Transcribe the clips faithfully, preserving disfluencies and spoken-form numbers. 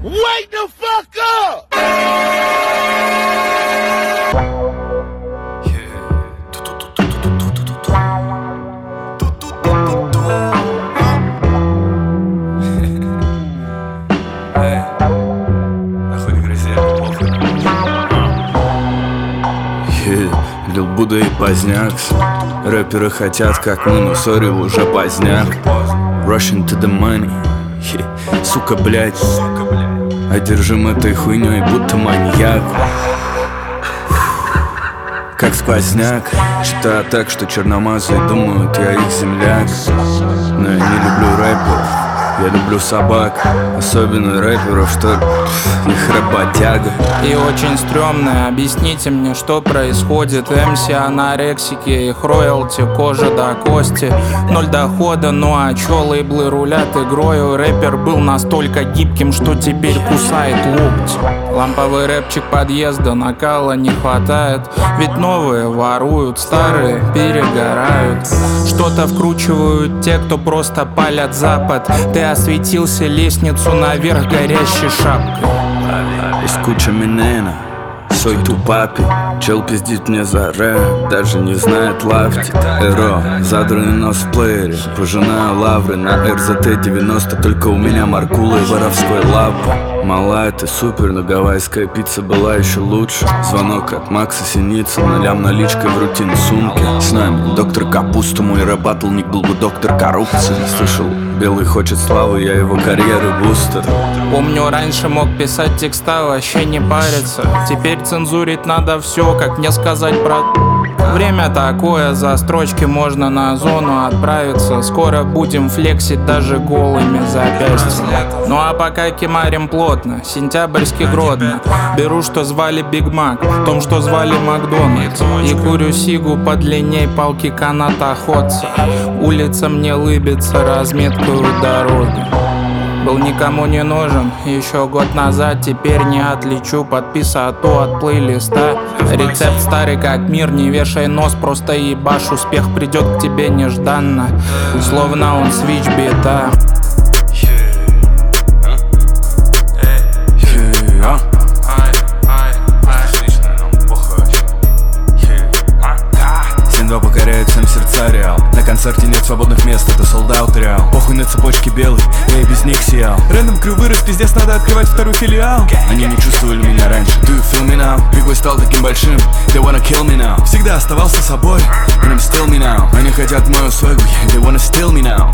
Wake the fuck up! Лил Будда и поздняк. Рэперы хотят как мы, но сори, уже поздняк. Rushing to the money, yeah. Сука, блядь, одержим этой хуйней, будто маньяк. Как сквозняк. Считаю так, что черномазые думают, я их земляк. Но я не люблю рэперов, я люблю собак. Особенно рэперов, что их работяга. И очень стрёмно, объясните мне, что происходит. эм си анорексики, их роялти, кожа до кости. Ноль дохода, ну а чё лейблы рулят игрою? Рэпер был настолько гибким, что теперь кусает локти. Ламповый рэпчик подъезда, накала не хватает. Ведь новые воруют, старые перегорают. Что-то вкручивают те, кто просто палят запад. Ты осветился лестницу наверх горящей шапкой. Есть куча минена, сой тупапи. Чел пиздит мне за рэп, даже не знает лафти. Эро, задранный нос в плеере, пожинаю лавры на эр зэ тэ девяносто. Только у меня маркула и воровской лапы. Малая, ты супер, но гавайская пицца была еще лучше. Звонок от Макса Синицына, лям наличкой в рутин сумки. С нами доктор Капуста, мой рэп-баттлник был бы доктор коррупции. Слышал, белый хочет славы, я его карьеры бустер. Помню, раньше мог писать текста, вообще не париться. Теперь цензурить надо все, как мне сказать про... Время такое, за строчки можно на зону отправиться. Скоро будем флексить даже голыми запястьями. Ну а пока кемарим плотно, сентябрьский Гродно. Беру, что звали Биг Мак, в том, что звали Макдональдс. И курю сигу подлинней палки канатоходца. Улица мне лыбится разметкой у дороги. Был никому не нужен еще год назад, теперь не отличу подписату от плейлиста. Рецепт старый как мир, не вешай нос, просто ебашь. Успех придет к тебе нежданно, словно он свич бита. Два покоряет всем сердца реал. На концерте нет свободных мест, это солдаут реал. Похуй на цепочке белый, я и без них сиял. Рэндом крю вырос, пиздец, надо открывать второй филиал. Они не чувствовали меня раньше, do you feel me now? Бигбой стал таким большим, they wanna kill me now. Всегда оставался собой, and I'm still me now. Они хотят мою свойгу, yeah, they wanna steal me now.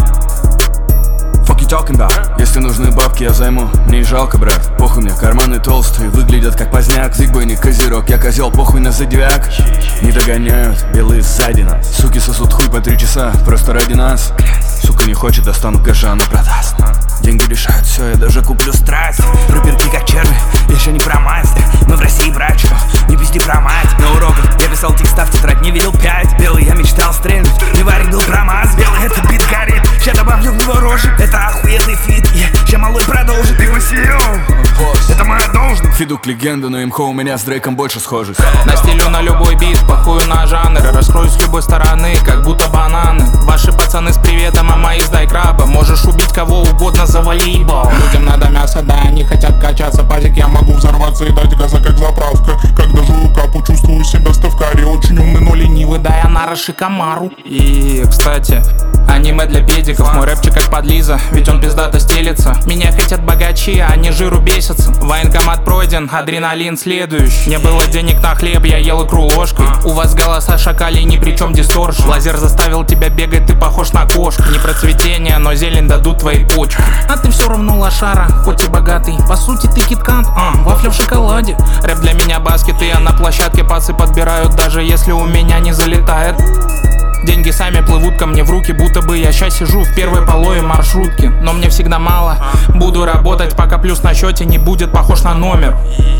Fuck you talking about? Если нужны бабки, я займу, мне и жалко, брат. Похуй мне, карманы толстые, выглядят как поздняк. Зигбой не козерог, я козел, похуй на зодиак. Не догоняют, белые сзади нас. Суки сосут хуй по три часа, просто ради нас. Сука не хочет, достану кэша, она продаст. Деньги решают все, я даже куплю страсть. Рэперки как черви, я еще не про мать. Мы в России врач, не пизди про мать. На уроках я писал текста в тетрадь, не видел пять. Белый я мечтал стрельнуть, не варик был промаз. Белый это бит горит, ща добавлю в него рожи. Это охуенный фит, yeah. Ща малой продолжит. Ты высел, это моя должность. Фидук легенда, но имхо у меня с Дрейком больше схожесть. Настелю на любой бит, похую на жанр. Раскрою с любой стороны, как будто бананы. Ваши пацаны с приветом, а мои сдай краба. Можешь убить кого угодно за волейбол. Людям надо мясо, да, они хотят качаться. Пазик, я могу взорваться и дать газа, как заправка. Когда жую капу, чувствую себя ставкари. Очень умный, но ленивый, да я на Рашикамару. И, кстати, аниме для педиков. Мой рэпчик как подлиза, ведь он пиздато стелится. Меня хотят богачи, а они жиру бесятся. Военкомат пройден, адреналин следующий. Не было денег на хлеб, я ел икру ложкой. У вас голоса шакалей, ни при чем дисторшн. Лазер заставил тебя бегать, ты похож на кошку. Не процветение, но зелень дадут твои почки. А ты все равно лошара, хоть и богатый. По сути ты киткат, а, вафля в шоколаде. Рэп для меня баскет, и я на площадке пацы подбирают, даже если у меня не залетает. Деньги сами плывут ко мне в руки, будто бы я щас сижу в первой половине маршрутки. Но мне всегда мало, буду работать, пока плюс на счете не будет похож на номер.